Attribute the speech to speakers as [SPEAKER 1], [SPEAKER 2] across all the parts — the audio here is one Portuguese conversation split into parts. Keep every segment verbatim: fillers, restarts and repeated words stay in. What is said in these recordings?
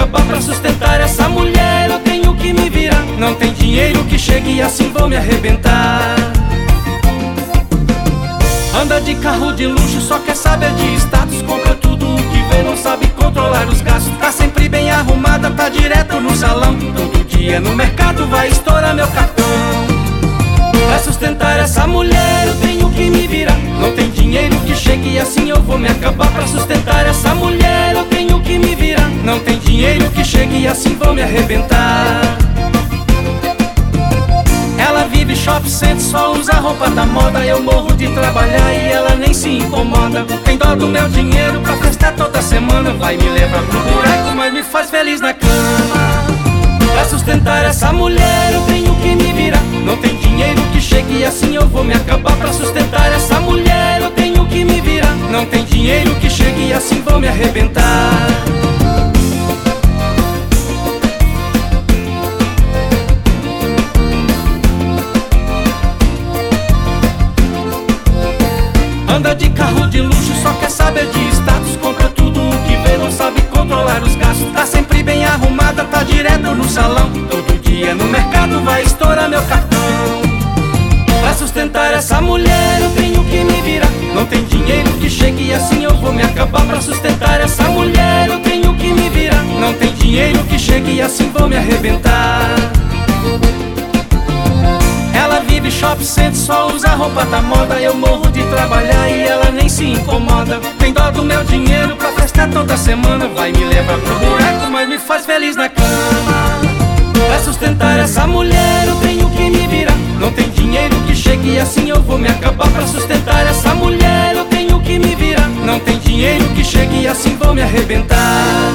[SPEAKER 1] acabar pra sustentar essa mulher. Eu tenho que me virar, não tem dinheiro que chegue e assim vou me arrebentar. Anda de carro de luxo, só quer saber de status. Compra tudo o que vê, não sabe controlar os gastos. Tá sempre bem arrumada, tá direto no salão. Todo dia no mercado vai estourar meu cartão. Pra sustentar essa mulher eu tenho que me virar, não tem dinheiro que chegue e assim eu vou me acabar. Pra sustentar essa mulher eu tenho que me virar, não tem dinheiro que chegue e assim vou me arrebentar. Ela vive shopping center, só usa roupa da moda. Eu morro de trabalhar e ela nem se incomoda. Tem dó do meu dinheiro pra festar toda semana. Vai me levar pro buraco, mas me faz feliz na cama. Pra sustentar essa mulher eu tenho que me virar, não tem dinheiro que chegue e assim eu vou me acabar. Pra sustentar essa mulher eu tenho que me virar, não tem dinheiro que chegue e assim vou me arrebentar. Anda de carro de luxo, só quer saber de status. Compra tudo o que vê, não sabe controlar os gastos. Tá sempre bem arrumada, tá direto no salão. Todo dia no mercado vai estourar meu cartão. Pra sustentar essa mulher eu tenho que me virar, não tem dinheiro que chegue e assim eu vou me acabar. Pra sustentar essa mulher eu tenho que me virar, não tem dinheiro que chegue e assim vou me arrebentar. Ela vive shopping center, só usa roupa da moda. Eu morro de trabalhar e ela nem se incomoda. Tem dó do meu dinheiro pra festar toda semana. Vai me levar pro buraco, mas me faz feliz na cama. Pra sustentar essa mulher eu tenho que me virar, não tem dinheiro que chegue e assim eu vou me acabar. Pra sustentar essa mulher eu tenho que me virar, não tem dinheiro que chegue e assim vou me arrebentar.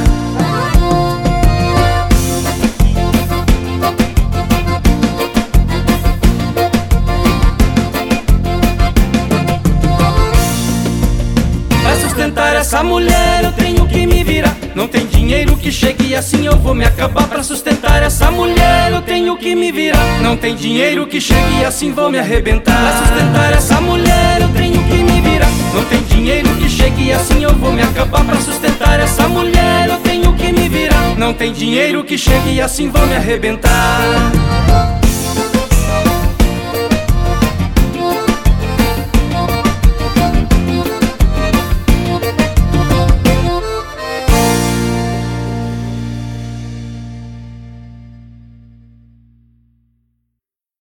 [SPEAKER 1] Sustentar essa mulher eu tenho que me virar, não tem dinheiro que chegue e assim eu vou me acabar. Pra sustentar essa mulher eu tenho que me virar, não tem dinheiro que chegue e assim vou me arrebentar. Pra sustentar essa mulher eu tenho que me virar, não tem dinheiro que chegue e assim eu vou me acabar. Pra sustentar essa mulher eu tenho que me virar, não tem dinheiro que chegue e assim vou me arrebentar.